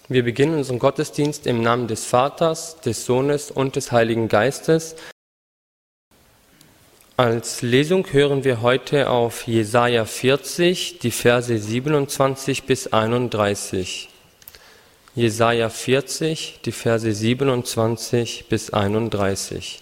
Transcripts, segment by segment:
Wir beginnen unseren Gottesdienst im Namen des Vaters, des Sohnes und des Heiligen Geistes. Als Lesung hören wir heute auf Jesaja 40, die Verse 27 bis 31. Jesaja 40, die Verse 27 bis 31.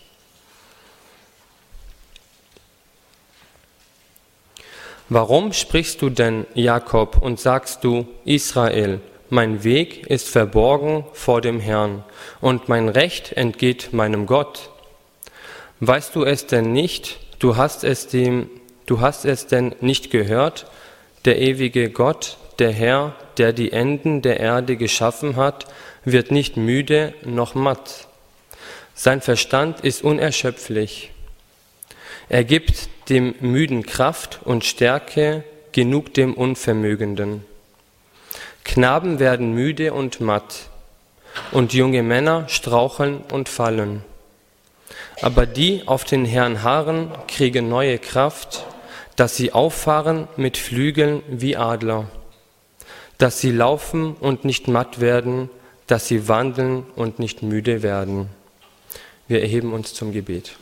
Warum sprichst du denn, Jakob, und sagst du, Israel, mein Weg ist verborgen vor dem Herrn, und mein Recht entgeht meinem Gott? Weißt du es denn nicht, du hast es denn nicht gehört, der ewige Gott, der Herr, der die Enden der Erde geschaffen hat, wird nicht müde noch matt. Sein Verstand ist unerschöpflich. Er gibt dem Müden Kraft und Stärke, genug dem Unvermögenden. Knaben werden müde und matt, und junge Männer straucheln und fallen. Aber die auf den Herrn harren, kriegen neue Kraft, dass sie auffahren mit Flügeln wie Adler, dass sie laufen und nicht matt werden, dass sie wandeln und nicht müde werden. Wir erheben uns zum Gebet.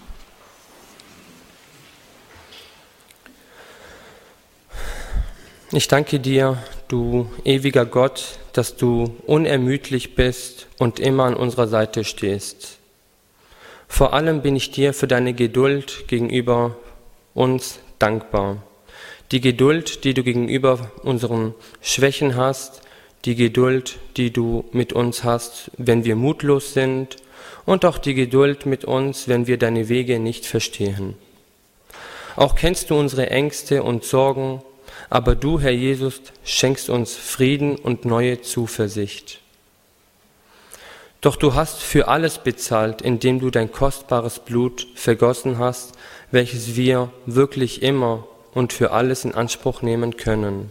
Ich danke dir, du ewiger Gott, dass du unermüdlich bist und immer an unserer Seite stehst. Vor allem bin ich dir für deine Geduld gegenüber uns dankbar. Die Geduld, die du gegenüber unseren Schwächen hast, die Geduld, die du mit uns hast, wenn wir mutlos sind, und auch die Geduld mit uns, wenn wir deine Wege nicht verstehen. Auch kennst du unsere Ängste und Sorgen, aber du, Herr Jesus, schenkst uns Frieden und neue Zuversicht. Doch du hast für alles bezahlt, indem du dein kostbares Blut vergossen hast, welches wir wirklich immer und für alles in Anspruch nehmen können.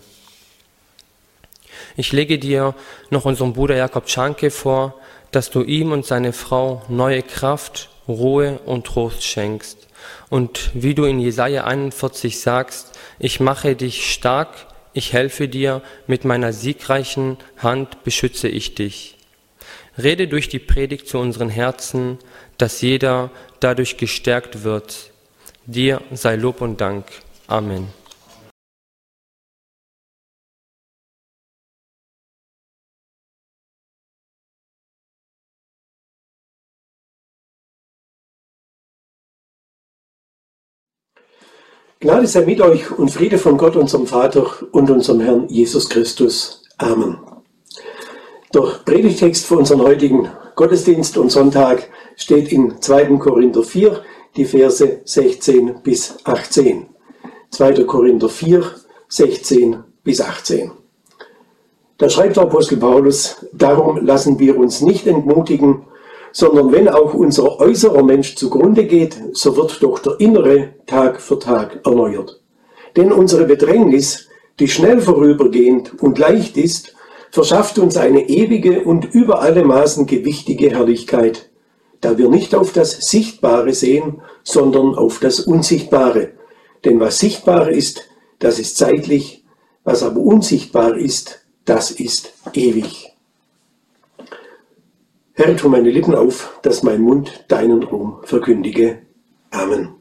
Ich lege dir noch unseren Bruder Jakob Schanke vor, dass du ihm und seine Frau neue Kraft, Ruhe und Trost schenkst. Und wie du in Jesaja 41 sagst, ich mache dich stark, ich helfe dir, mit meiner siegreichen Hand beschütze ich dich. Rede durch die Predigt zu unseren Herzen, dass jeder dadurch gestärkt wird. Dir sei Lob und Dank. Amen. Gnade sei mit euch und Friede von Gott, unserem Vater und unserem Herrn Jesus Christus. Amen. Der Predigtext für unseren heutigen Gottesdienst und Sonntag steht in 2. Korinther 4, die Verse 16 bis 18. 2. Korinther 4, 16 bis 18. Da schreibt der Apostel Paulus: Darum lassen wir uns nicht entmutigen, sondern wenn auch unser äußerer Mensch zugrunde geht, so wird doch der innere Tag für Tag erneuert. Denn unsere Bedrängnis, die schnell vorübergehend und leicht ist, verschafft uns eine ewige und über alle Maßen gewichtige Herrlichkeit, da wir nicht auf das Sichtbare sehen, sondern auf das Unsichtbare. Denn was sichtbar ist, das ist zeitlich, was aber unsichtbar ist, das ist ewig. Herr, tu meine Lippen auf, dass mein Mund deinen Ruhm verkündige. Amen.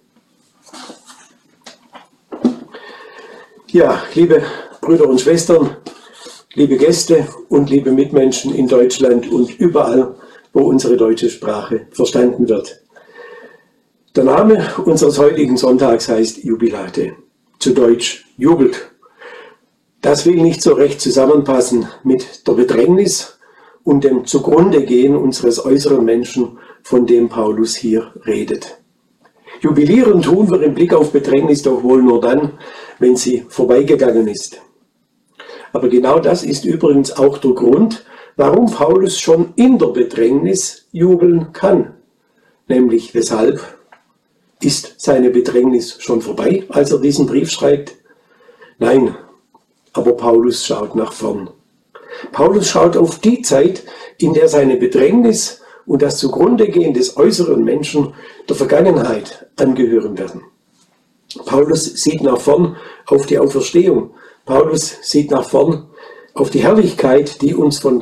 Ja, liebe Brüder und Schwestern, liebe Gäste und liebe Mitmenschen in Deutschland und überall, wo unsere deutsche Sprache verstanden wird. Der Name unseres heutigen Sonntags heißt Jubilate, zu Deutsch jubelt. Das will nicht so recht zusammenpassen mit der Bedrängnis und dem Zugrundegehen unseres äußeren Menschen, von dem Paulus hier redet. Jubilieren tun wir im Blick auf Bedrängnis doch wohl nur dann, wenn sie vorbeigegangen ist. Aber genau das ist übrigens auch der Grund, warum Paulus schon in der Bedrängnis jubeln kann. Nämlich weshalb? Ist seine Bedrängnis schon vorbei, als er diesen Brief schreibt? Nein, aber Paulus schaut nach vorn. Paulus schaut auf die Zeit, in der seine Bedrängnis und das Zugrundegehen des äußeren Menschen der Vergangenheit angehören werden. Paulus sieht nach vorn auf die Auferstehung. Paulus sieht nach vorn auf die Herrlichkeit, die uns von Gott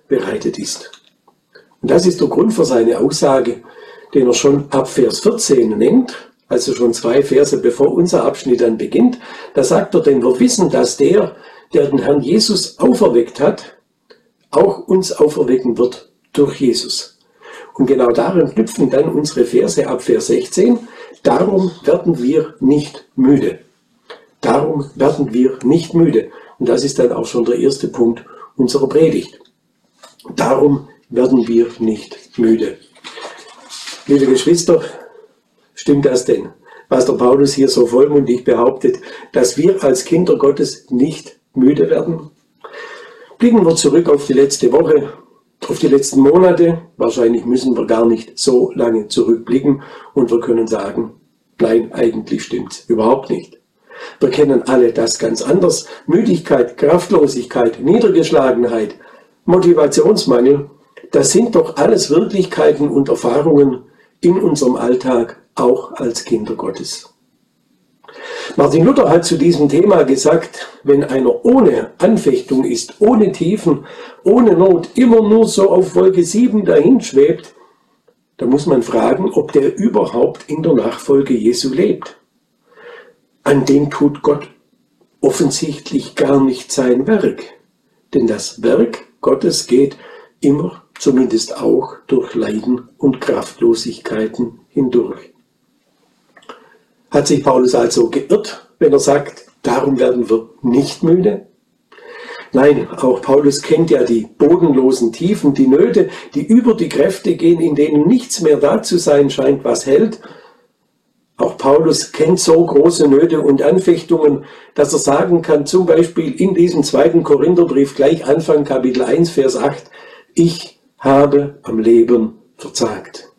bereitet ist. Und das ist der Grund für seine Aussage, den er schon ab Vers 14 nennt, also schon 2 Verse bevor unser Abschnitt dann beginnt. Da sagt er, denn wir wissen, dass der den Herrn Jesus auferweckt hat, auch uns auferwecken wird durch Jesus. Und genau darin knüpfen dann unsere Verse ab Vers 16. Darum werden wir nicht müde. Darum werden wir nicht müde. Und das ist dann auch schon der erste Punkt unserer Predigt. Darum werden wir nicht müde. Liebe Geschwister, stimmt das denn, was der Paulus hier so vollmundig behauptet, dass wir als Kinder Gottes nicht müde werden? Blicken wir zurück auf die letzte Woche, auf die letzten Monate. Wahrscheinlich müssen wir gar nicht so lange zurückblicken und wir können sagen, nein, eigentlich stimmt's überhaupt nicht. Wir kennen alle das ganz anders. Müdigkeit, Kraftlosigkeit, Niedergeschlagenheit, Motivationsmangel, das sind doch alles Wirklichkeiten und Erfahrungen in unserem Alltag, auch als Kinder Gottes. Martin Luther hat zu diesem Thema gesagt, wenn einer ohne Anfechtung ist, ohne Tiefen, ohne Not, immer nur so auf Wolke 7 dahinschwebt, dann muss man fragen, ob der überhaupt in der Nachfolge Jesu lebt. An dem tut Gott offensichtlich gar nicht sein Werk. Denn das Werk Gottes geht immer, zumindest auch, durch Leiden und Kraftlosigkeiten hindurch. Hat sich Paulus also geirrt, wenn er sagt, darum werden wir nicht müde? Nein, auch Paulus kennt ja die bodenlosen Tiefen, die Nöte, die über die Kräfte gehen, in denen nichts mehr da zu sein scheint, was hält. Auch Paulus kennt so große Nöte und Anfechtungen, dass er sagen kann, zum Beispiel in diesem 2. Korintherbrief, gleich Anfang Kapitel 1, Vers 8, ich habe am Leben verzagt.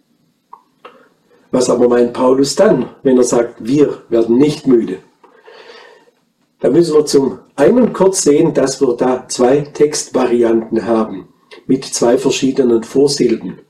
Was aber meint Paulus dann, wenn er sagt, wir werden nicht müde? Da müssen wir zum einen kurz sehen, dass wir da 2 Textvarianten haben, mit 2 verschiedenen Vorsilben.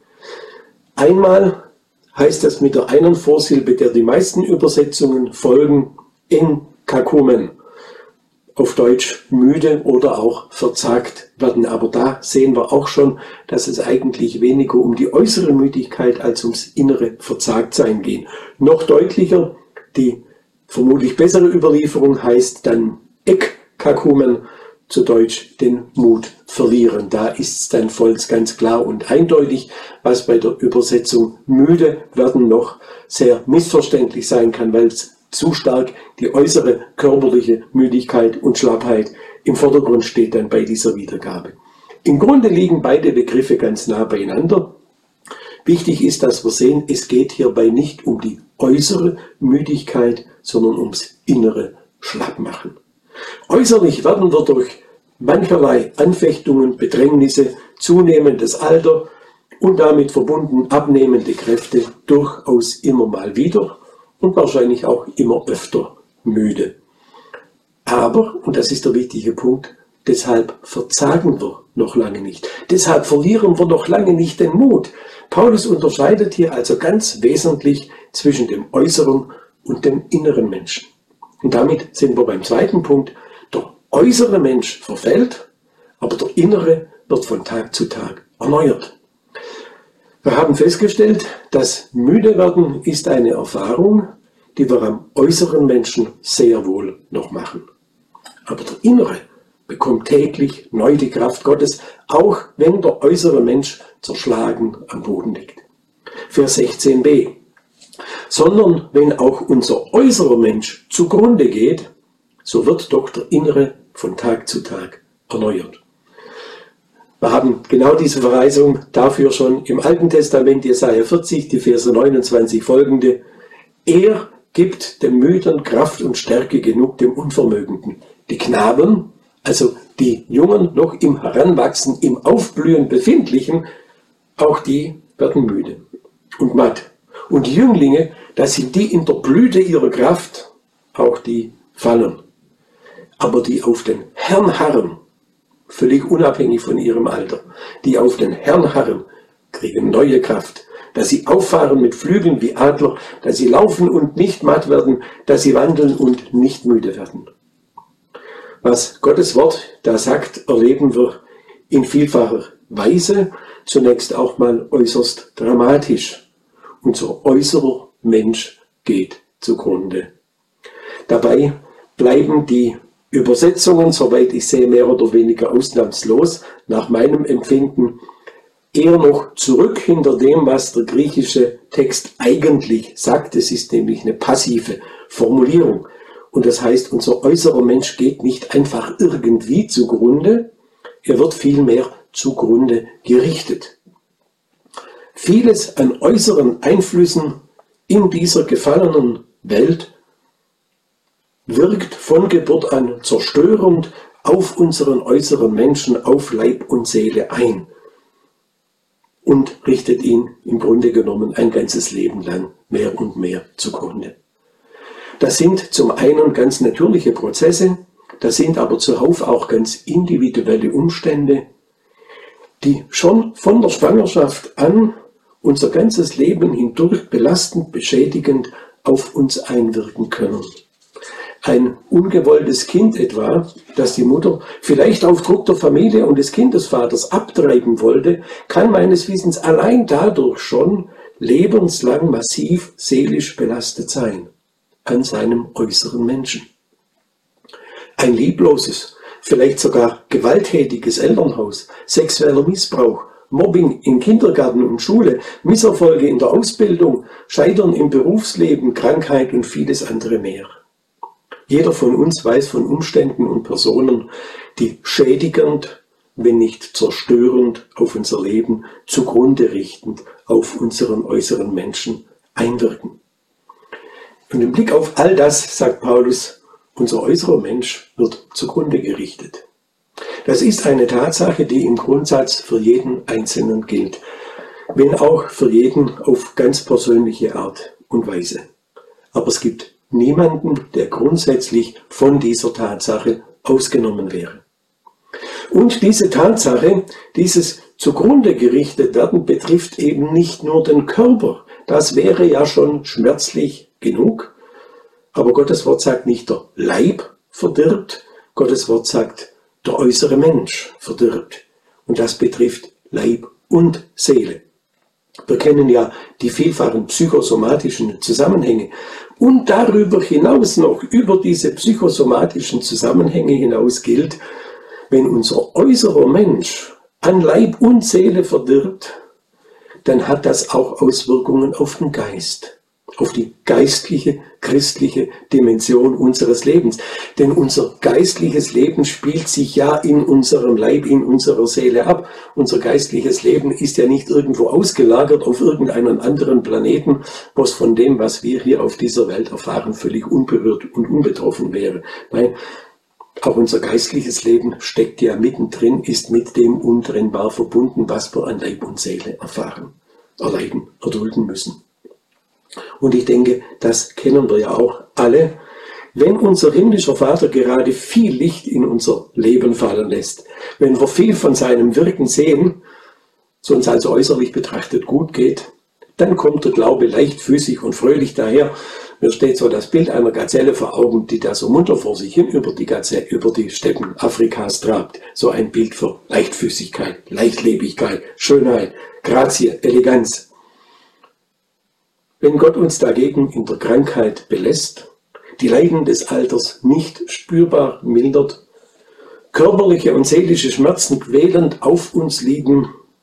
Einmal heißt das mit der einen Vorsilbe, der die meisten Übersetzungen folgen, enkakumen, auf Deutsch müde oder auch verzagt werden. Aber da sehen wir auch schon, dass es eigentlich weniger um die äußere Müdigkeit als ums innere Verzagtsein geht. Noch deutlicher, die vermutlich bessere Überlieferung heißt dann ekkakumen, zu Deutsch den Mut verlieren. Da ist es dann voll ganz klar und eindeutig, was bei der Übersetzung müde werden noch sehr missverständlich sein kann, weil es zu stark die äußere körperliche Müdigkeit und Schlappheit im Vordergrund steht dann bei dieser Wiedergabe. Im Grunde liegen beide Begriffe ganz nah beieinander. Wichtig ist, dass wir sehen, es geht hierbei nicht um die äußere Müdigkeit, sondern ums innere Schlappmachen. Äußerlich werden wir durch mancherlei Anfechtungen, Bedrängnisse, zunehmendes Alter und damit verbunden abnehmende Kräfte durchaus immer mal wieder und wahrscheinlich auch immer öfter müde. Aber, und das ist der wichtige Punkt, deshalb verzagen wir noch lange nicht. Deshalb verlieren wir noch lange nicht den Mut. Paulus unterscheidet hier also ganz wesentlich zwischen dem äußeren und dem inneren Menschen. Und damit sind wir beim zweiten Punkt. Der äußere Mensch verfällt, aber der innere wird von Tag zu Tag erneuert. Wir haben festgestellt, dass müde werden ist eine Erfahrung, die wir am äußeren Menschen sehr wohl noch machen. Aber der innere bekommt täglich neu die Kraft Gottes, auch wenn der äußere Mensch zerschlagen am Boden liegt. Vers 16b. Sondern wenn auch unser äußerer Mensch zugrunde geht, so wird doch der innere von Tag zu Tag erneuert. Wir haben genau diese Verheißung dafür schon im Alten Testament, Jesaja 40, die Verse 29 folgende. Er gibt dem Müden Kraft und Stärke genug dem Unvermögenden. Die Knaben, also die Jungen, noch im Heranwachsen, im Aufblühen befindlichen, auch die werden müde und matt. Und die Jünglinge, das sind die in der Blüte ihrer Kraft, auch die fallen. Aber die auf den Herrn harren, völlig unabhängig von ihrem Alter, die auf den Herrn harren, kriegen neue Kraft, dass sie auffahren mit Flügeln wie Adler, dass sie laufen und nicht matt werden, dass sie wandeln und nicht müde werden. Was Gottes Wort da sagt, erleben wir in vielfacher Weise, zunächst auch mal äußerst dramatisch. Unser äußerer Mensch geht zugrunde. Dabei bleiben die Übersetzungen, soweit ich sehe, mehr oder weniger ausnahmslos, nach meinem Empfinden, eher noch zurück hinter dem, was der griechische Text eigentlich sagt. Es ist nämlich eine passive Formulierung. Und das heißt, unser äußerer Mensch geht nicht einfach irgendwie zugrunde, er wird vielmehr zugrunde gerichtet. Vieles an äußeren Einflüssen in dieser gefallenen Welt wirkt von Geburt an zerstörend auf unseren äußeren Menschen, auf Leib und Seele ein und richtet ihn im Grunde genommen ein ganzes Leben lang mehr und mehr zugrunde. Das sind zum einen ganz natürliche Prozesse, das sind aber zuhauf auch ganz individuelle Umstände, die schon von der Schwangerschaft an unser ganzes Leben hindurch belastend, beschädigend auf uns einwirken können. Ein ungewolltes Kind etwa, das die Mutter vielleicht auf Druck der Familie und des Kindesvaters abtreiben wollte, kann meines Wissens allein dadurch schon lebenslang massiv seelisch belastet sein an seinem äußeren Menschen. Ein liebloses, vielleicht sogar gewalttätiges Elternhaus, sexueller Missbrauch, Mobbing in Kindergarten und Schule, Misserfolge in der Ausbildung, Scheitern im Berufsleben, Krankheit und vieles andere mehr. Jeder von uns weiß von Umständen und Personen, die schädigend, wenn nicht zerstörend auf unser Leben, zugrunde richtend auf unseren äußeren Menschen einwirken. Und im Blick auf all das, sagt Paulus, unser äußerer Mensch wird zugrunde gerichtet. Das ist eine Tatsache, die im Grundsatz für jeden Einzelnen gilt, wenn auch für jeden auf ganz persönliche Art und Weise. Aber es gibt niemanden, der grundsätzlich von dieser Tatsache ausgenommen wäre. Und diese Tatsache, dieses zugrunde gerichtet werden, betrifft eben nicht nur den Körper. Das wäre ja schon schmerzlich genug. Aber Gottes Wort sagt nicht, der Leib verdirbt. Gottes Wort sagt, der äußere Mensch verdirbt. Und das betrifft Leib und Seele. Wir kennen ja die vielfachen psychosomatischen Zusammenhänge. Und darüber hinaus noch, über diese psychosomatischen Zusammenhänge hinaus gilt, wenn unser äußerer Mensch an Leib und Seele verdirbt, dann hat das auch Auswirkungen auf den Geist, auf die geistliche, christliche Dimension unseres Lebens. Denn unser geistliches Leben spielt sich ja in unserem Leib, in unserer Seele ab. Unser geistliches Leben ist ja nicht irgendwo ausgelagert auf irgendeinen anderen Planeten, was von dem, was wir hier auf dieser Welt erfahren, völlig unberührt und unbetroffen wäre. Nein, auch unser geistliches Leben steckt ja mittendrin, ist mit dem untrennbar verbunden, was wir an Leib und Seele erfahren, erleiden, erdulden müssen. Und ich denke, das kennen wir ja auch alle. Wenn unser himmlischer Vater gerade viel Licht in unser Leben fallen lässt, wenn wir viel von seinem Wirken sehen, so uns also äußerlich betrachtet gut geht, dann kommt der Glaube leichtfüßig und fröhlich daher. Mir steht so das Bild einer Gazelle vor Augen, die da so munter vor sich hin über die Steppen Afrikas trabt. So ein Bild für Leichtfüßigkeit, Leichtlebigkeit, Schönheit, Grazie, Eleganz. Wenn Gott uns dagegen in der Krankheit belässt, die Leiden des Alters nicht spürbar mildert, körperliche und seelische Schmerzen quälend auf uns liegen,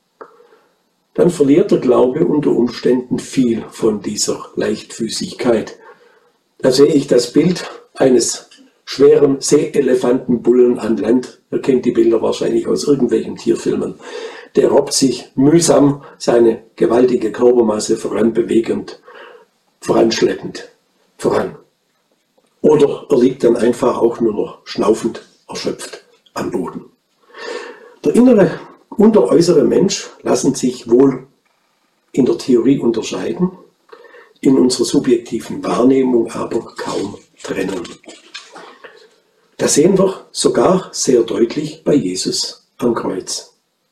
dann verliert der Glaube unter Umständen viel von dieser Leichtfüßigkeit. Da sehe ich das Bild eines schweren Seeelefantenbullen an Land. Ihr kennt die Bilder wahrscheinlich aus irgendwelchen Tierfilmen. Der robbt sich mühsam seine gewaltige Körpermasse voranbewegend, voranschleppend voran. Oder er liegt dann einfach auch nur noch schnaufend, erschöpft am Boden. Der innere und der äußere Mensch lassen sich wohl in der Theorie unterscheiden, in unserer subjektiven Wahrnehmung aber kaum trennen. Das sehen wir sogar sehr deutlich bei Jesus am Kreuz.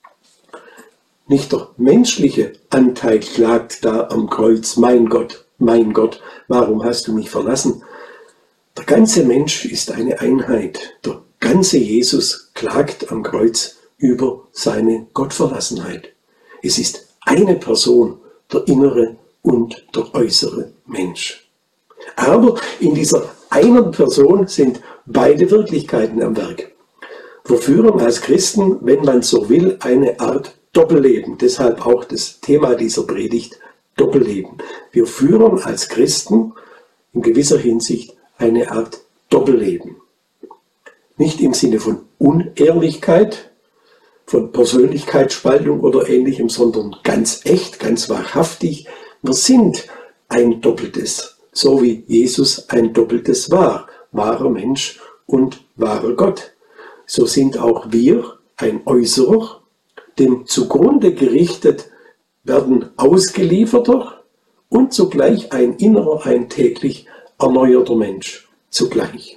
Nicht der menschliche Anteil klagt da am Kreuz, mein Gott, warum hast du mich verlassen? Der ganze Mensch ist eine Einheit. Der ganze Jesus klagt am Kreuz über seine Gottverlassenheit. Es ist eine Person, der innere und der äußere Mensch. Aber in dieser einen Person sind beide Wirklichkeiten am Werk. Wir führen als Christen, wenn man so will, eine Art Doppelleben. Deshalb auch das Thema dieser Predigt, Doppelleben. Wir führen als Christen in gewisser Hinsicht eine Art Doppelleben. Nicht im Sinne von Unehrlichkeit, von Persönlichkeitsspaltung oder Ähnlichem, sondern ganz echt, ganz wahrhaftig. Wir sind ein Doppeltes, so wie Jesus ein Doppeltes war, wahrer Mensch und wahrer Gott. So sind auch wir ein Äußerer, dem zugrunde gerichtet werden ausgelieferter und zugleich ein innerer, ein täglich erneuerter Mensch zugleich.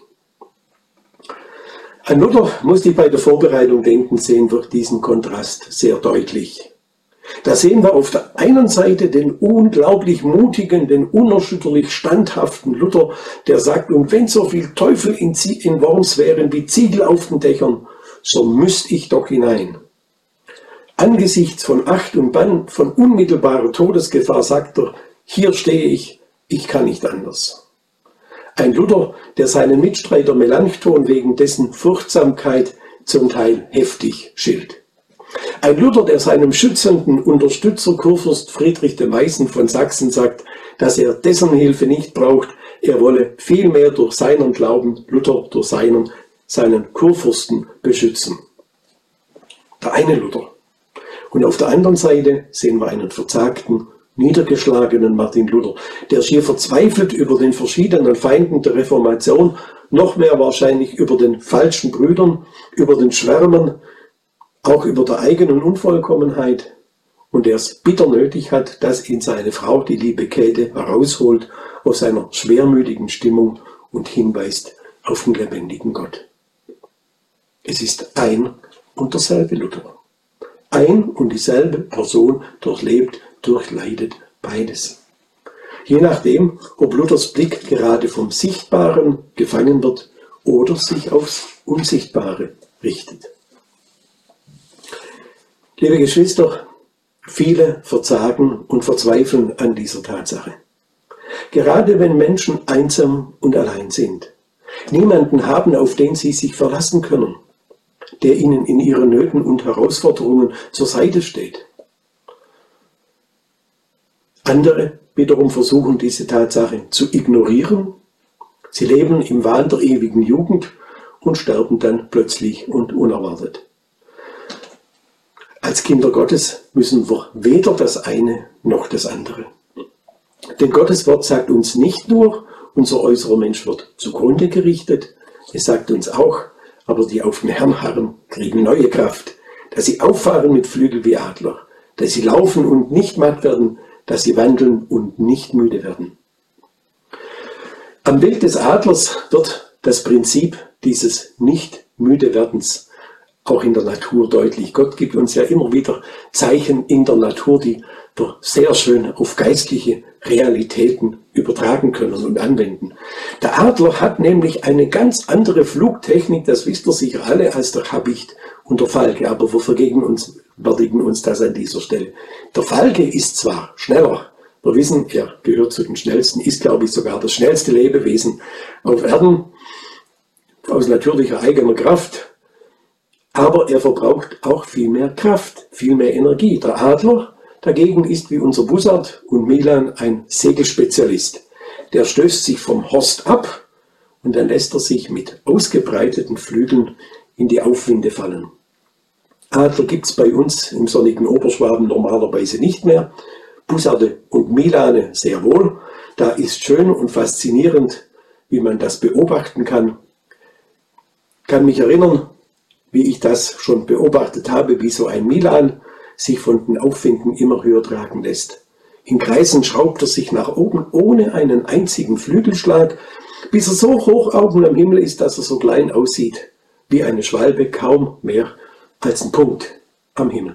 An Luther musste ich bei der Vorbereitung denken, sehen wir diesen Kontrast sehr deutlich. Da sehen wir auf der einen Seite den unglaublich mutigen, den unerschütterlich standhaften Luther, der sagt, und wenn so viel Teufel in Worms wären wie Ziegel auf den Dächern, so müsste ich doch hinein. Angesichts von Acht und Bann, von unmittelbarer Todesgefahr, sagt er, hier stehe ich kann nicht anders. Ein Luther, der seinen Mitstreiter Melanchthon wegen dessen Furchtsamkeit zum Teil heftig schilt. Ein Luther, der seinem schützenden Unterstützer Kurfürst Friedrich de Meißen von Sachsen sagt, dass er dessen Hilfe nicht braucht, er wolle vielmehr durch seinen Glauben Luther durch seinen Kurfürsten beschützen. Der eine Luther. Und auf der anderen Seite sehen wir einen verzagten, niedergeschlagenen Martin Luther, der schier verzweifelt über den verschiedenen Feinden der Reformation, noch mehr wahrscheinlich über den falschen Brüdern, über den Schwärmern, auch über der eigenen Unvollkommenheit, und er es bitter nötig hat, dass ihn seine Frau, die liebe Käthe, herausholt aus seiner schwermütigen Stimmung und hinweist auf den lebendigen Gott. Es ist ein und derselbe Luther. Ein und dieselbe Person durchlebt, durchleidet beides. Je nachdem, ob Luthers Blick gerade vom Sichtbaren gefangen wird oder sich aufs Unsichtbare richtet. Liebe Geschwister, viele verzagen und verzweifeln an dieser Tatsache. Gerade wenn Menschen einsam und allein sind, niemanden haben, auf den sie sich verlassen können, der ihnen in ihren Nöten und Herausforderungen zur Seite steht. Andere wiederum versuchen diese Tatsache zu ignorieren. Sie leben im Wahn der ewigen Jugend und sterben dann plötzlich und unerwartet. Als Kinder Gottes müssen wir weder das eine noch das andere. Denn Gottes Wort sagt uns nicht nur, unser äußerer Mensch wird zugrunde gerichtet, es sagt uns auch, aber die auf den Herrn harren, kriegen neue Kraft, dass sie auffahren mit Flügel wie Adler, dass sie laufen und nicht matt werden, dass sie wandeln und nicht müde werden. Am Bild des Adlers wird das Prinzip dieses Nicht-Müde-Werdens auch in der Natur deutlich. Gott gibt uns ja immer wieder Zeichen in der Natur, die wir sehr schön auf geistliche Realitäten übertragen können und anwenden. Der Adler hat nämlich eine ganz andere Flugtechnik, das wisst ihr sicher alle, als der Habicht und der Falke, aber wir vergegenwärtigen uns das an dieser Stelle. Der Falke ist zwar schneller, wir wissen, er gehört zu den schnellsten, ist glaube ich sogar das schnellste Lebewesen auf Erden, aus natürlicher eigener Kraft, aber er verbraucht auch viel mehr Kraft, viel mehr Energie. Der Adler dagegen ist wie unser Bussard und Milan ein Segelspezialist. Der stößt sich vom Horst ab und dann lässt er sich mit ausgebreiteten Flügeln in die Aufwinde fallen. Adler gibt es bei uns im sonnigen Oberschwaben normalerweise nicht mehr. Bussarde und Milane sehr wohl. Da ist schön und faszinierend, wie man das beobachten kann. Kann mich erinnern, wie ich das schon beobachtet habe, wie so ein Milan sich von den Aufwinden immer höher tragen lässt. In Kreisen schraubt er sich nach oben ohne einen einzigen Flügelschlag, bis er so hoch oben am Himmel ist, dass er so klein aussieht, wie eine Schwalbe, kaum mehr als ein Punkt am Himmel.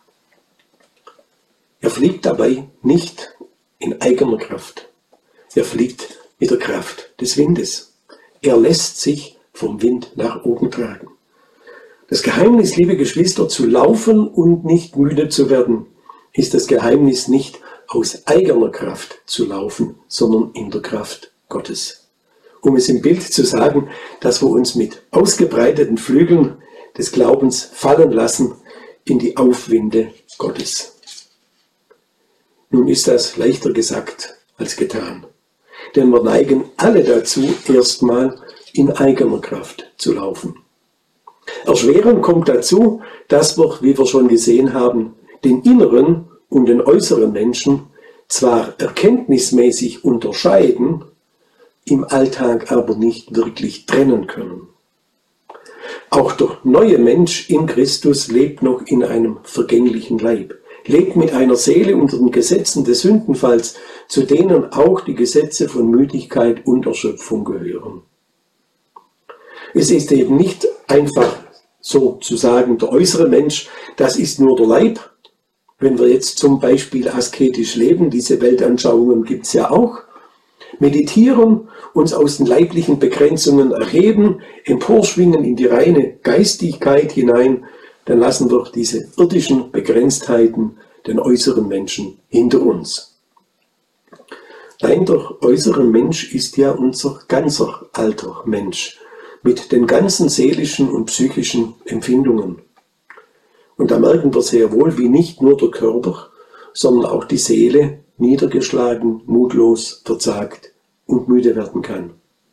Er fliegt dabei nicht in eigener Kraft. Er fliegt mit der Kraft des Windes. Er lässt sich vom Wind nach oben tragen. Das Geheimnis, liebe Geschwister, zu laufen und nicht müde zu werden, ist das Geheimnis nicht aus eigener Kraft zu laufen, sondern in der Kraft Gottes. Um es im Bild zu sagen, dass wir uns mit ausgebreiteten Flügeln des Glaubens fallen lassen in die Aufwinde Gottes. Nun ist das leichter gesagt als getan, denn wir neigen alle dazu, erstmal in eigener Kraft zu laufen. Erschwerend kommt dazu, dass wir, wie wir schon gesehen haben, den inneren und den äußeren Menschen zwar erkenntnismäßig unterscheiden, im Alltag aber nicht wirklich trennen können. Auch der neue Mensch in Christus lebt noch in einem vergänglichen Leib, lebt mit einer Seele unter den Gesetzen des Sündenfalls, zu denen auch die Gesetze von Müdigkeit und Erschöpfung gehören. Es ist eben nicht einfach so zu sagen, der äußere Mensch, das ist nur der Leib. Wenn wir jetzt zum Beispiel asketisch leben, diese Weltanschauungen gibt es ja auch, meditieren, uns aus den leiblichen Begrenzungen erheben, emporschwingen in die reine Geistigkeit hinein, dann lassen wir diese irdischen Begrenztheiten, den äußeren Menschen, hinter uns. Nein, der äußere Mensch ist ja unser ganzer alter Mensch, mit den ganzen seelischen und psychischen Empfindungen. Und da merken wir sehr wohl, wie nicht nur der Körper, sondern auch die Seele niedergeschlagen, mutlos, verzagt und müde werden kann.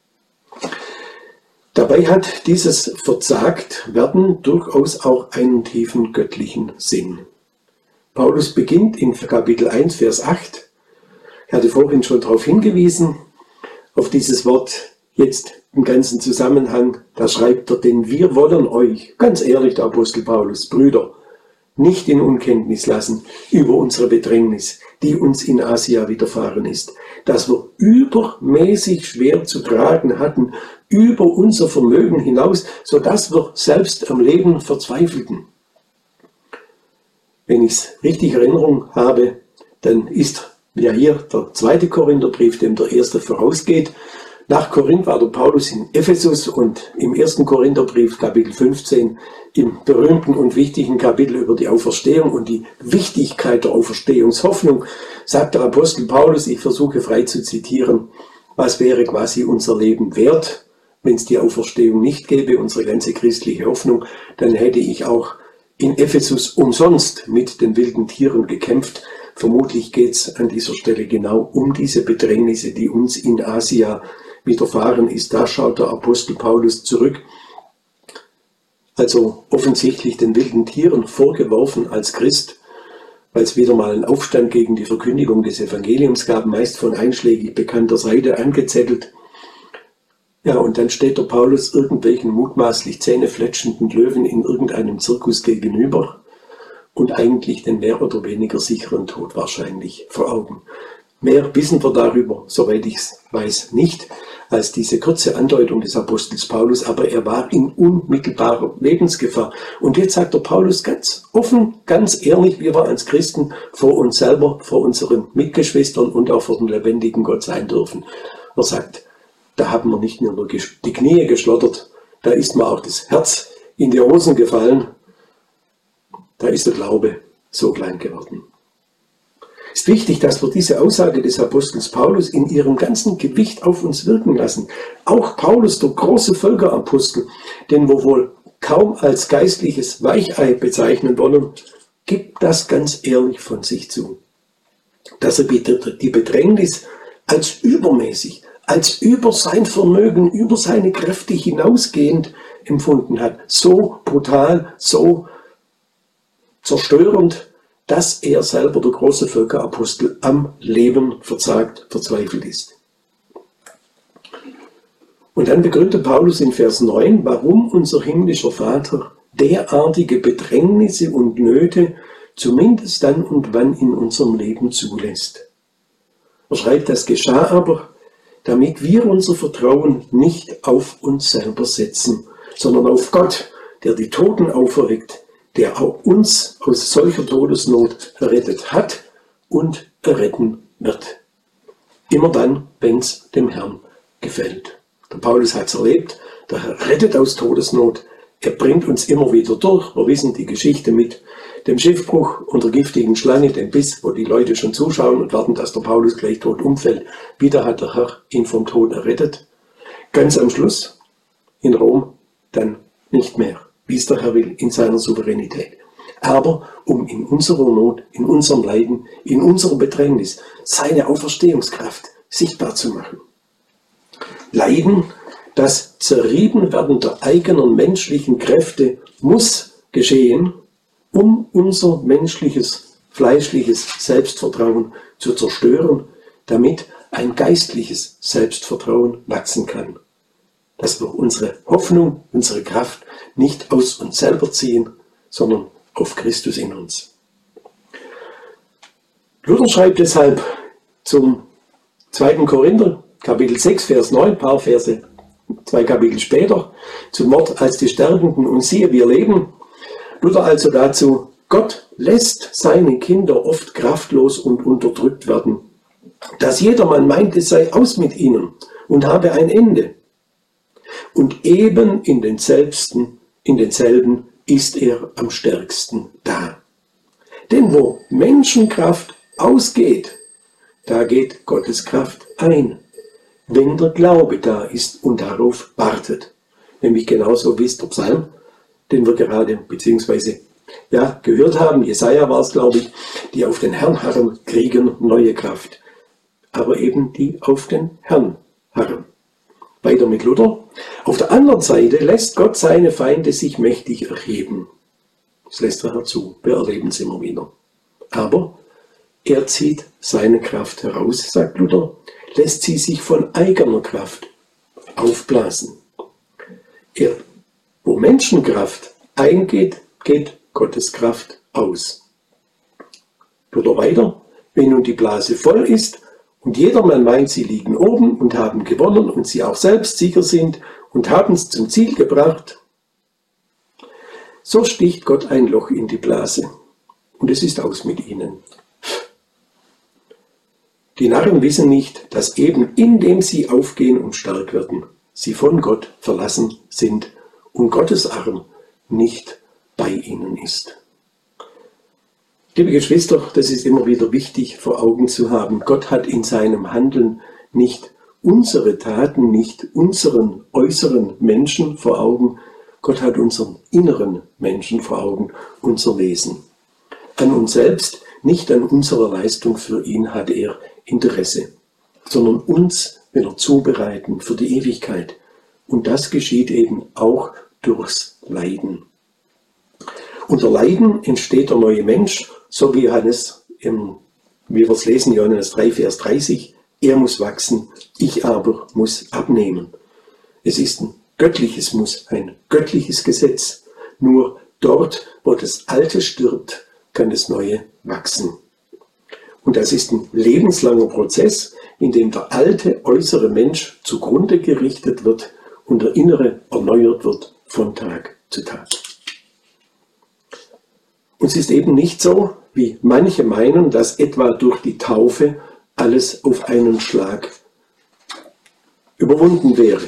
Dabei hat dieses Verzagtwerden durchaus auch einen tiefen göttlichen Sinn. Paulus beginnt in Kapitel 1, Vers 8. Ich hatte vorhin schon darauf hingewiesen, auf dieses Wort jetzt im ganzen Zusammenhang. Da schreibt er, denn wir wollen euch, ganz ehrlich der Apostel Paulus, Brüder, nicht in Unkenntnis lassen über unsere Bedrängnis, die uns in Asia widerfahren ist, dass wir übermäßig schwer zu tragen hatten, über unser Vermögen hinaus, sodass wir selbst am Leben verzweifelten. Wenn ich es richtig in Erinnerung habe, dann ist ja hier der 2. Korintherbrief, dem der erste vorausgeht. Nach Korinth war der Paulus in Ephesus und im 1. Korintherbrief, Kapitel 15, im berühmten und wichtigen Kapitel über die Auferstehung und die Wichtigkeit der Auferstehungshoffnung, sagt der Apostel Paulus, ich versuche frei zu zitieren, was wäre quasi unser Leben wert, wenn es die Auferstehung nicht gäbe, unsere ganze christliche Hoffnung, dann hätte ich auch in Ephesus umsonst mit den wilden Tieren gekämpft. Vermutlich geht es an dieser Stelle genau um diese Bedrängnisse, die uns in Asia widerfahren ist. Da schaut der Apostel Paulus zurück. Also offensichtlich den wilden Tieren vorgeworfen als Christ, weil es wieder mal einen Aufstand gegen die Verkündigung des Evangeliums gab, meist von einschlägig bekannter Seite angezettelt. Ja, und dann steht der Paulus irgendwelchen mutmaßlich zähnefletschenden Löwen in irgendeinem Zirkus gegenüber und eigentlich den mehr oder weniger sicheren Tod wahrscheinlich vor Augen. Mehr wissen wir darüber, soweit ich es weiß, nicht, als diese kurze Andeutung des Apostels Paulus, aber er war in unmittelbarer Lebensgefahr. Und jetzt sagt der Paulus ganz offen, ganz ehrlich, wie wir als Christen vor uns selber, vor unseren Mitgeschwistern und auch vor dem lebendigen Gott sein dürfen. Er sagt, da haben wir nicht nur die Knie geschlottert, da ist mir auch das Herz in die Hosen gefallen, da ist der Glaube so klein geworden. Es ist wichtig, dass wir diese Aussage des Apostels Paulus in ihrem ganzen Gewicht auf uns wirken lassen. Auch Paulus, der große Völkerapostel, den wir wohl kaum als geistliches Weichei bezeichnen wollen, gibt das ganz ehrlich von sich zu. Dass er die Bedrängnis als übermäßig, als über sein Vermögen, über seine Kräfte hinausgehend empfunden hat. So brutal, so zerstörend, dass er selber, der große Völkerapostel, am Leben verzagt, verzweifelt ist. Und dann begründet Paulus in Vers 9, warum unser himmlischer Vater derartige Bedrängnisse und Nöte zumindest dann und wann in unserem Leben zulässt. Er schreibt, das geschah aber, damit wir unser Vertrauen nicht auf uns selber setzen, sondern auf Gott, der die Toten auferweckt, der auch uns aus solcher Todesnot errettet hat und erretten wird. Immer dann, wenn es dem Herrn gefällt. Der Paulus hat es erlebt, der Herr rettet aus Todesnot, er bringt uns immer wieder durch. Wir wissen die Geschichte mit dem Schiffbruch und der giftigen Schlange, dem Biss, wo die Leute schon zuschauen und warten, dass der Paulus gleich tot umfällt. Wieder hat der Herr ihn vom Tod errettet. Ganz am Schluss, in Rom, dann nicht mehr, wie es der Herr will, in seiner Souveränität. Aber um in unserer Not, in unserem Leiden, in unserer Bedrängnis seine Auferstehungskraft sichtbar zu machen. Leiden, das Zerriebenwerden der eigenen menschlichen Kräfte muss geschehen, um unser menschliches, fleischliches Selbstvertrauen zu zerstören, damit ein geistliches Selbstvertrauen wachsen kann. Dass wir unsere Hoffnung, unsere Kraft nicht aus uns selber ziehen, sondern auf Christus in uns. Luther schreibt deshalb zum 2. Korinther, Kapitel 6, Vers 9, paar Verse, 2 Kapitel später, zum Mord als die Sterbenden und siehe, wir leben. Luther also dazu, Gott lässt seine Kinder oft kraftlos und unterdrückt werden, dass jedermann meint, es sei aus mit ihnen und habe ein Ende. Und eben in denselben ist er am stärksten da. Denn wo Menschenkraft ausgeht, da geht Gottes Kraft ein, wenn der Glaube da ist und darauf wartet. Nämlich genauso wie es der Psalm, den wir gerade, gehört haben, Jesaja war es, glaube ich, die auf den Herrn harren, kriegen neue Kraft. Aber eben die auf den Herrn harren. Weiter mit Luther. Auf der anderen Seite lässt Gott seine Feinde sich mächtig erheben. Das lässt er herzu. Wir erleben es immer wieder. Aber er zieht seine Kraft heraus, sagt Luther, lässt sie sich von eigener Kraft aufblasen. Wo Menschenkraft eingeht, geht Gottes Kraft aus. Luther weiter, wenn nun die Blase voll ist, und jedermann meint, sie liegen oben und haben gewonnen und sie auch selbst Sieger sind und haben es zum Ziel gebracht, so sticht Gott ein Loch in die Blase und es ist aus mit ihnen. Die Narren wissen nicht, dass eben indem sie aufgehen und stark werden, sie von Gott verlassen sind und Gottes Arm nicht bei ihnen ist. Liebe Geschwister, das ist immer wieder wichtig vor Augen zu haben. Gott hat in seinem Handeln nicht unsere Taten, nicht unseren äußeren Menschen vor Augen. Gott hat unseren inneren Menschen vor Augen, unser Wesen. An uns selbst, nicht an unserer Leistung für ihn hat er Interesse, sondern uns will er zubereiten für die Ewigkeit. Und das geschieht eben auch durchs Leiden. Unter Leiden entsteht der neue Mensch, so wie Johannes, wie wir es lesen, Johannes 3, Vers 30, er muss wachsen, ich aber muss abnehmen. Es ist ein göttliches Muss, ein göttliches Gesetz. Nur dort, wo das Alte stirbt, kann das Neue wachsen. Und das ist ein lebenslanger Prozess, in dem der alte äußere Mensch zugrunde gerichtet wird und der innere erneuert wird von Tag zu Tag. Und es ist eben nicht so, wie manche meinen, dass etwa durch die Taufe alles auf einen Schlag überwunden wäre.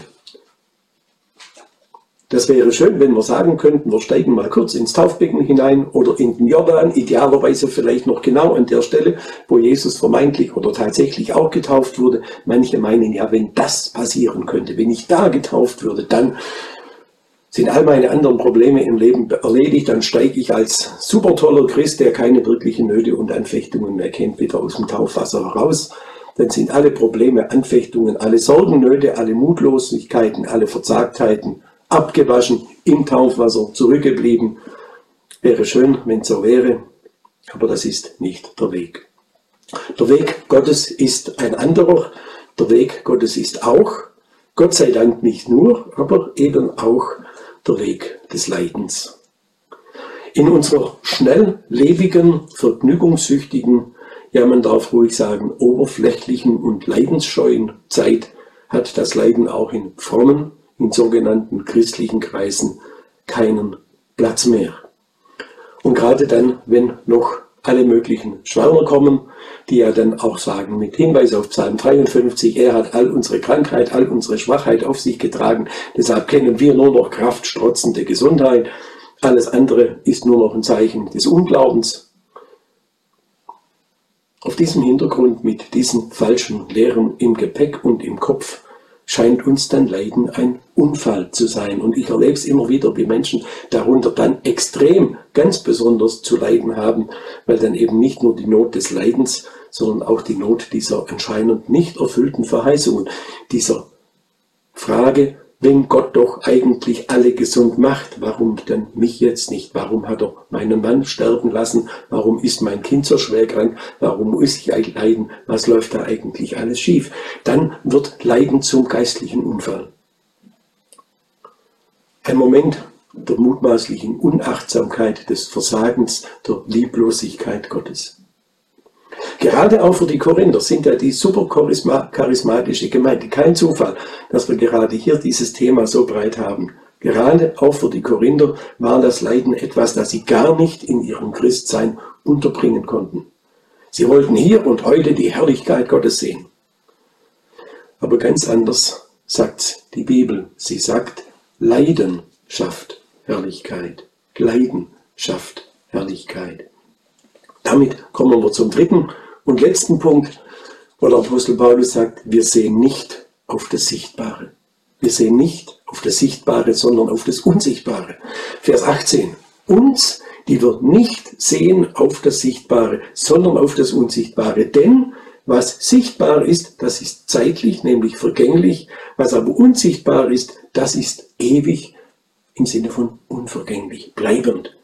Das wäre schön, wenn wir sagen könnten, wir steigen mal kurz ins Taufbecken hinein oder in den Jordan, idealerweise vielleicht noch genau an der Stelle, wo Jesus vermeintlich oder tatsächlich auch getauft wurde. Manche meinen, ja, wenn das passieren könnte, wenn ich da getauft würde, dann sind all meine anderen Probleme im Leben erledigt, dann steige ich als super toller Christ, der keine wirklichen Nöte und Anfechtungen mehr kennt, wieder aus dem Taufwasser heraus. Dann sind alle Probleme, Anfechtungen, alle Sorgen, Nöte, alle Mutlosigkeiten, alle Verzagtheiten abgewaschen, im Taufwasser zurückgeblieben. Wäre schön, wenn es so wäre, aber das ist nicht der Weg. Der Weg Gottes ist ein anderer. Der Weg Gottes ist auch, Gott sei Dank nicht nur, aber eben auch der Weg des Leidens. In unserer schnelllebigen, vergnügungssüchtigen, ja man darf ruhig sagen, oberflächlichen und leidensscheuen Zeit hat das Leiden auch in frommen, in sogenannten christlichen Kreisen keinen Platz mehr. Und gerade dann, wenn noch alle möglichen Schwärmer kommen, die ja dann auch sagen, mit Hinweis auf Psalm 53, er hat all unsere Krankheit, all unsere Schwachheit auf sich getragen, deshalb kennen wir nur noch kraftstrotzende Gesundheit. Alles andere ist nur noch ein Zeichen des Unglaubens. Auf diesem Hintergrund mit diesen falschen Lehren im Gepäck und im Kopf scheint uns dann Leiden ein Unfall zu sein. Und ich erlebe es immer wieder, wie Menschen darunter dann extrem, ganz besonders zu leiden haben, weil dann eben nicht nur die Not des Leidens, sondern auch die Not dieser anscheinend nicht erfüllten Verheißungen, dieser Frage, wenn Gott doch eigentlich alle gesund macht, warum denn mich jetzt nicht? Warum hat er meinen Mann sterben lassen? Warum ist mein Kind so schwer krank? Warum muss ich leiden? Was läuft da eigentlich alles schief? Dann wird Leiden zum geistlichen Unfall. Ein Moment der mutmaßlichen Unachtsamkeit, des Versagens, der Lieblosigkeit Gottes. Gerade auch für die Korinther sind ja die super charismatische Gemeinde. Kein Zufall, dass wir gerade hier dieses Thema so breit haben. Gerade auch für die Korinther war das Leiden etwas, das sie gar nicht in ihrem Christsein unterbringen konnten. Sie wollten hier und heute die Herrlichkeit Gottes sehen. Aber ganz anders sagt die Bibel. Sie sagt, Leiden schafft Herrlichkeit. Leiden schafft Herrlichkeit. Damit kommen wir zum dritten und letzten Punkt, wo der Apostel Paulus sagt, wir sehen nicht auf das Sichtbare. Wir sehen nicht auf das Sichtbare, sondern auf das Unsichtbare. Vers 18. Uns, die wir nicht sehen auf das Sichtbare, sondern auf das Unsichtbare. Denn was sichtbar ist, das ist zeitlich, nämlich vergänglich. Was aber unsichtbar ist, das ist ewig, im Sinne von unvergänglich, bleibend.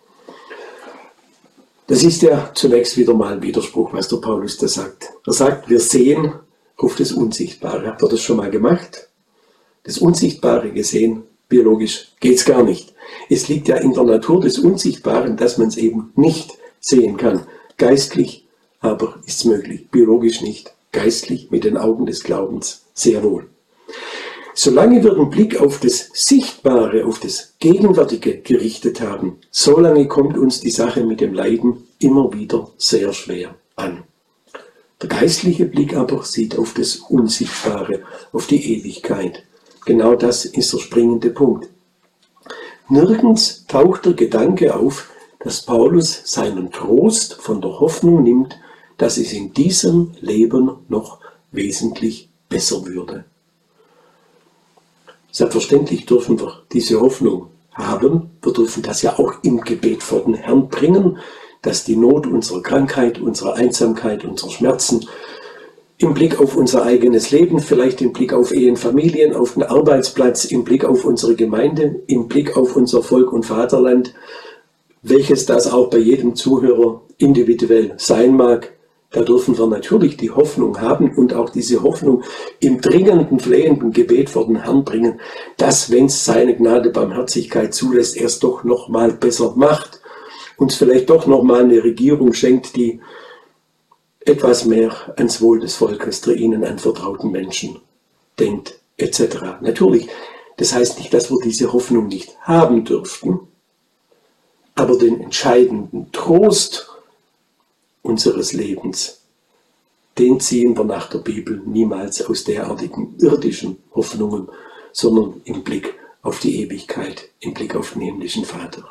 Das ist ja zunächst wieder mal ein Widerspruch, was der Paulus da sagt. Er sagt, wir sehen auf das Unsichtbare. Habt ihr das schon mal gemacht? Das Unsichtbare gesehen, biologisch geht's gar nicht. Es liegt ja in der Natur des Unsichtbaren, dass man es eben nicht sehen kann. Geistlich aber ist es möglich, biologisch nicht. Geistlich mit den Augen des Glaubens sehr wohl. Solange wir den Blick auf das Sichtbare, auf das Gegenwärtige gerichtet haben, solange kommt uns die Sache mit dem Leiden immer wieder sehr schwer an. Der geistliche Blick aber sieht auf das Unsichtbare, auf die Ewigkeit. Genau das ist der springende Punkt. Nirgends taucht der Gedanke auf, dass Paulus seinen Trost von der Hoffnung nimmt, dass es in diesem Leben noch wesentlich besser würde. Selbstverständlich dürfen wir diese Hoffnung haben. Wir dürfen das ja auch im Gebet vor den Herrn bringen, dass die Not unserer Krankheit, unserer Einsamkeit, unserer Schmerzen im Blick auf unser eigenes Leben, vielleicht im Blick auf Ehen, Familien, auf den Arbeitsplatz, im Blick auf unsere Gemeinde, im Blick auf unser Volk und Vaterland, welches das auch bei jedem Zuhörer individuell sein mag, da dürfen wir natürlich die Hoffnung haben und auch diese Hoffnung im dringenden, flehenden Gebet vor den Herrn bringen, dass, wenn es seine Gnade, Barmherzigkeit zulässt, er es doch noch mal besser macht, uns vielleicht doch noch mal eine Regierung schenkt, die etwas mehr ans Wohl des Volkes, der ihnen anvertrauten Menschen denkt, etc. Natürlich, das heißt nicht, dass wir diese Hoffnung nicht haben dürften, aber den entscheidenden Trost unseres Lebens, den ziehen wir nach der Bibel niemals aus derartigen irdischen Hoffnungen, sondern im Blick auf die Ewigkeit, im Blick auf den himmlischen Vater.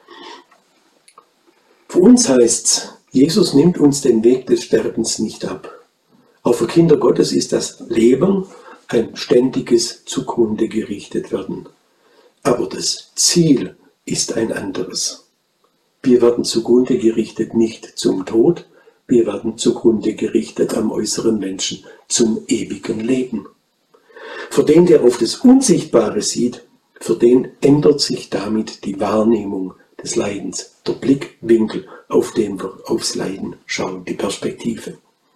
Für uns heißt's, Jesus nimmt uns den Weg des Sterbens nicht ab. Auch für Kinder Gottes ist das Leben ein ständiges zugrunde gerichtet werden. Aber das Ziel ist ein anderes. Wir werden zugrunde gerichtet nicht zum Tod, wir werden zugrunde gerichtet am äußeren Menschen zum ewigen Leben. Für den, der auf das Unsichtbare sieht, für den ändert sich damit die Wahrnehmung des Leidens, der Blickwinkel, auf den wir aufs Leiden schauen, die Perspektive.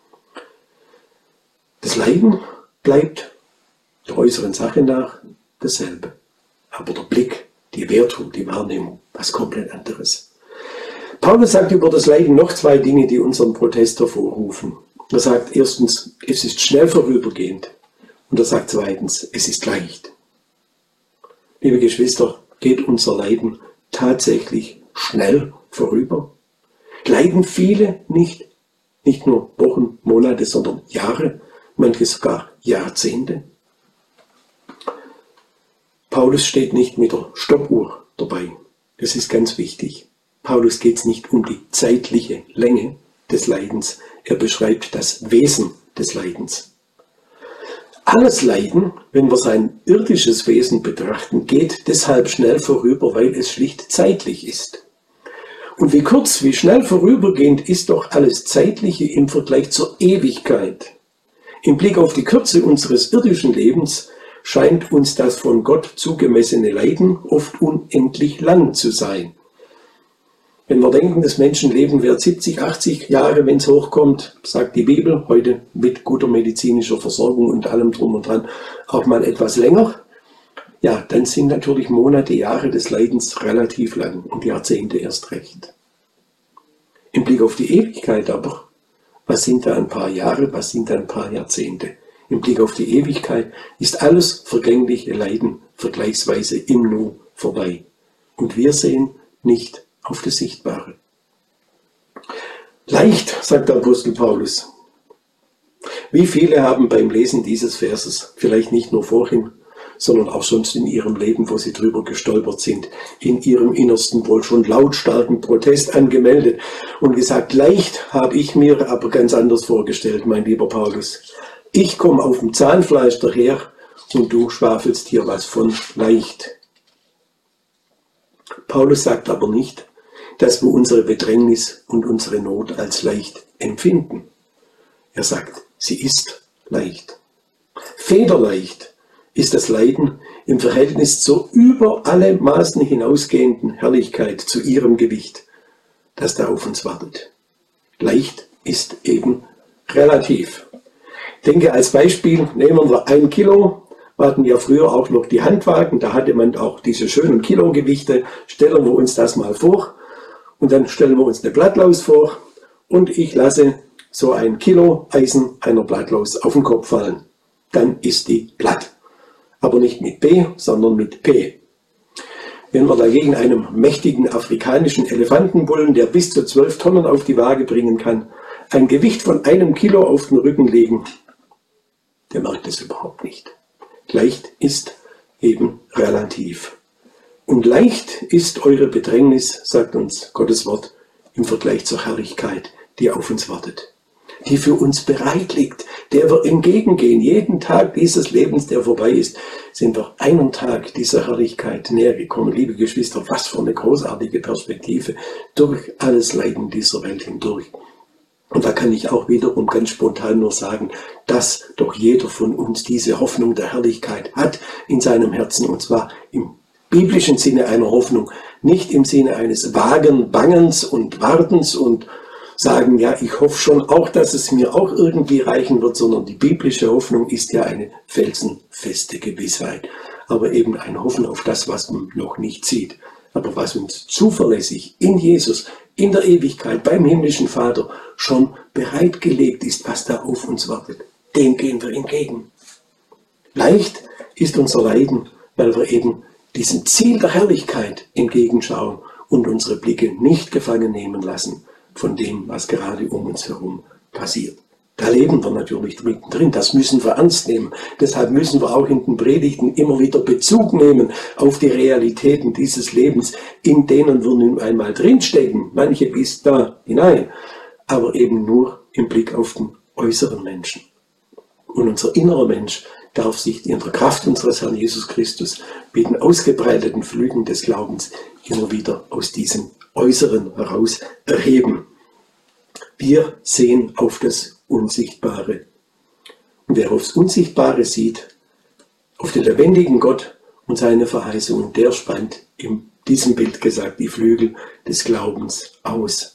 Das Leiden bleibt der äußeren Sache nach dasselbe, aber der Blick, die Wertung, die Wahrnehmung, was komplett anderes. Paulus sagt über das Leiden noch zwei Dinge, die unseren Protest hervorrufen. Er sagt erstens, es ist schnell vorübergehend. Und er sagt zweitens, es ist leicht. Liebe Geschwister, geht unser Leiden tatsächlich schnell vorüber? Leiden viele nicht nur Wochen, Monate, sondern Jahre, manche sogar Jahrzehnte? Paulus steht nicht mit der Stoppuhr dabei. Das ist ganz wichtig. Paulus geht es nicht um die zeitliche Länge des Leidens. Er beschreibt das Wesen des Leidens. Alles Leiden, wenn wir sein irdisches Wesen betrachten, geht deshalb schnell vorüber, weil es schlicht zeitlich ist. Und wie kurz, wie schnell vorübergehend ist doch alles Zeitliche im Vergleich zur Ewigkeit. Im Blick auf die Kürze unseres irdischen Lebens scheint uns das von Gott zugemessene Leiden oft unendlich lang zu sein. Wenn wir denken, das Menschenleben währt 70, 80 Jahre, wenn es hochkommt, sagt die Bibel, heute mit guter medizinischer Versorgung und allem drum und dran, auch mal etwas länger, ja, dann sind natürlich Monate, Jahre des Leidens relativ lang und Jahrzehnte erst recht. Im Blick auf die Ewigkeit aber, was sind da ein paar Jahre, was sind da ein paar Jahrzehnte? Im Blick auf die Ewigkeit ist alles vergängliche Leiden vergleichsweise im Nu vorbei. Und wir sehen nicht auf das Sichtbare. Leicht, sagt der Apostel Paulus. Wie viele haben beim Lesen dieses Verses, vielleicht nicht nur vorhin, sondern auch sonst in ihrem Leben, wo sie drüber gestolpert sind, in ihrem Innersten wohl schon lautstarken Protest angemeldet und gesagt, leicht habe ich mir aber ganz anders vorgestellt, mein lieber Paulus. Ich komme auf dem Zahnfleisch daher und du schwafelst hier was von leicht. Paulus sagt aber nicht, dass wir unsere Bedrängnis und unsere Not als leicht empfinden. Er sagt, sie ist leicht. Federleicht ist das Leiden im Verhältnis zur über alle Maßen hinausgehenden Herrlichkeit zu ihrem Gewicht, das da auf uns wartet. Leicht ist eben relativ. Denke als Beispiel, nehmen wir 1 Kilo, wir hatten ja früher auch noch die Handwagen, da hatte man auch diese schönen Kilogewichte, stellen wir uns das mal vor und dann stellen wir uns eine Blattlaus vor und ich lasse so 1 Kilo Eisen einer Blattlaus auf den Kopf fallen. Dann ist die platt, aber nicht mit B, sondern mit P. Wenn wir dagegen einem mächtigen afrikanischen Elefantenbullen, der bis zu 12 Tonnen auf die Waage bringen kann, ein Gewicht von 1 Kilo auf den Rücken legen, der merkt es überhaupt nicht. Leicht ist eben relativ. Und leicht ist eure Bedrängnis, sagt uns Gottes Wort, im Vergleich zur Herrlichkeit, die auf uns wartet, die für uns bereit liegt, der wir entgegengehen. Jeden Tag dieses Lebens, der vorbei ist, sind wir einen Tag dieser Herrlichkeit näher gekommen. Liebe Geschwister, was für eine großartige Perspektive durch alles Leiden dieser Welt hindurch. Und da kann ich auch wiederum ganz spontan nur sagen, dass doch jeder von uns diese Hoffnung der Herrlichkeit hat in seinem Herzen, und zwar im biblischen Sinne einer Hoffnung, nicht im Sinne eines vagen Bangens und Wartens und sagen, ja, ich hoffe schon auch, dass es mir auch irgendwie reichen wird, sondern die biblische Hoffnung ist ja eine felsenfeste Gewissheit, aber eben ein Hoffen auf das, was man noch nicht sieht, aber was uns zuverlässig in Jesus, in der Ewigkeit, beim himmlischen Vater schon bereitgelegt ist, was da auf uns wartet. Dem gehen wir entgegen. Leicht ist unser Leiden, weil wir eben diesem Ziel der Herrlichkeit entgegenschauen und unsere Blicke nicht gefangen nehmen lassen von dem, was gerade um uns herum passiert. Da leben wir natürlich mittendrin, das müssen wir ernst nehmen. Deshalb müssen wir auch in den Predigten immer wieder Bezug nehmen auf die Realitäten dieses Lebens, in denen wir nun einmal drinstecken, manche bis da hinein, aber eben nur im Blick auf den äußeren Menschen. Und unser innerer Mensch darf sich in der Kraft unseres Herrn Jesus Christus mit den ausgebreiteten Flügen des Glaubens immer wieder aus diesem Äußeren heraus erheben. Wir sehen auf das Unsichtbare. Und wer aufs Unsichtbare sieht, auf den lebendigen Gott und seine Verheißungen, der spannt, in diesem Bild gesagt, die Flügel des Glaubens aus.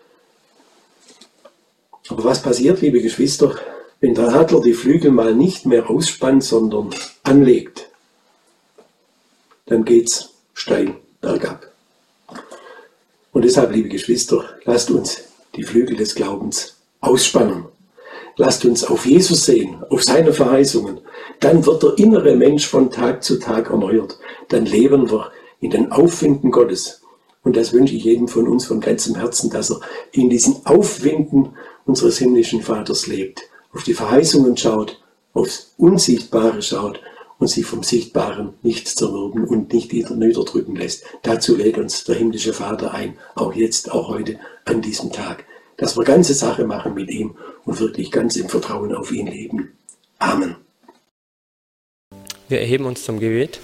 Aber was passiert, liebe Geschwister, wenn der Adler die Flügel mal nicht mehr ausspannt, sondern anlegt? Dann geht's steil bergab. Und deshalb, liebe Geschwister, lasst uns die Flügel des Glaubens ausspannen. Lasst uns auf Jesus sehen, auf seine Verheißungen. Dann wird der innere Mensch von Tag zu Tag erneuert. Dann leben wir in den Aufwinden Gottes. Und das wünsche ich jedem von uns von ganzem Herzen, dass er in diesen Aufwinden unseres himmlischen Vaters lebt, auf die Verheißungen schaut, aufs Unsichtbare schaut und sich vom Sichtbaren nicht zermürben und nicht niederdrücken lässt. Dazu lädt uns der himmlische Vater ein, auch jetzt, auch heute, an diesem Tag, dass wir ganze Sache machen mit ihm und wirklich ganz im Vertrauen auf ihn leben. Amen. Wir erheben uns zum Gebet.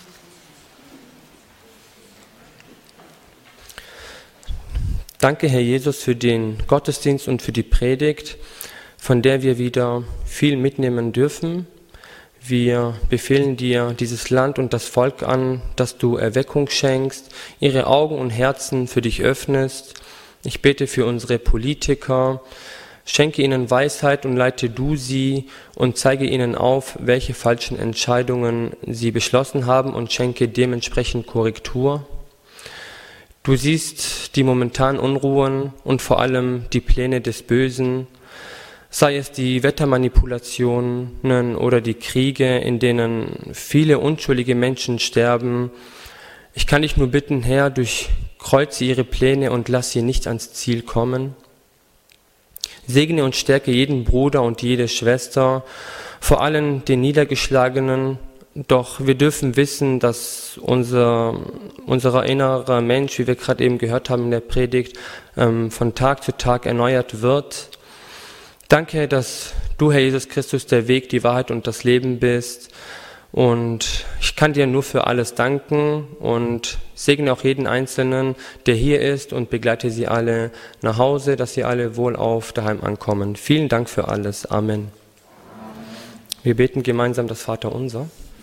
Danke, Herr Jesus, für den Gottesdienst und für die Predigt, von der wir wieder viel mitnehmen dürfen. Wir befehlen dir dieses Land und das Volk an, dass du Erweckung schenkst, ihre Augen und Herzen für dich öffnest. Ich bete für unsere Politiker, schenke ihnen Weisheit und leite du sie und zeige ihnen auf, welche falschen Entscheidungen sie beschlossen haben und schenke dementsprechend Korrektur. Du siehst die momentanen Unruhen und vor allem die Pläne des Bösen, sei es die Wettermanipulationen oder die Kriege, in denen viele unschuldige Menschen sterben. Ich kann dich nur bitten, Herr, durchkreuze ihre Pläne und lass sie nicht ans Ziel kommen. Segne und stärke jeden Bruder und jede Schwester, vor allem den Niedergeschlagenen. Doch wir dürfen wissen, dass unser innerer Mensch, wie wir gerade eben gehört haben in der Predigt, von Tag zu Tag erneuert wird. Danke, dass du, Herr Jesus Christus, der Weg, die Wahrheit und das Leben bist. Und ich kann dir nur für alles danken und segne auch jeden Einzelnen, der hier ist, und begleite sie alle nach Hause, dass sie alle wohlauf daheim ankommen. Vielen Dank für alles. Amen. Wir beten gemeinsam das Vaterunser.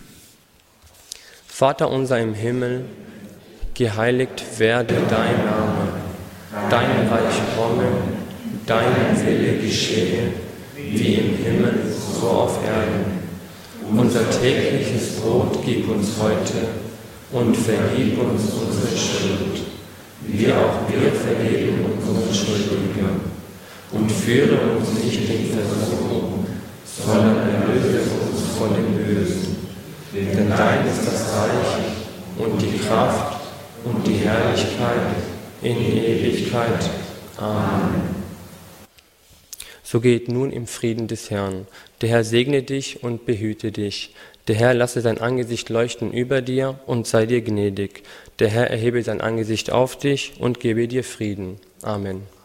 Vater unser im Himmel, geheiligt werde dein Name, dein Reich komme, dein Wille geschehe, wie im Himmel, so auf Erden. Unser tägliches Brot gib uns heute und vergib uns unsere Schuld, wie auch wir vergeben unseren Schuldigen. Und führe uns nicht in Versuchung, sondern erlöse uns von dem Bösen. Denn dein ist das Reich und die Kraft und die Herrlichkeit in Ewigkeit. Amen. So geht nun im Frieden des Herrn. Der Herr segne dich und behüte dich. Der Herr lasse sein Angesicht leuchten über dir und sei dir gnädig. Der Herr erhebe sein Angesicht auf dich und gebe dir Frieden. Amen.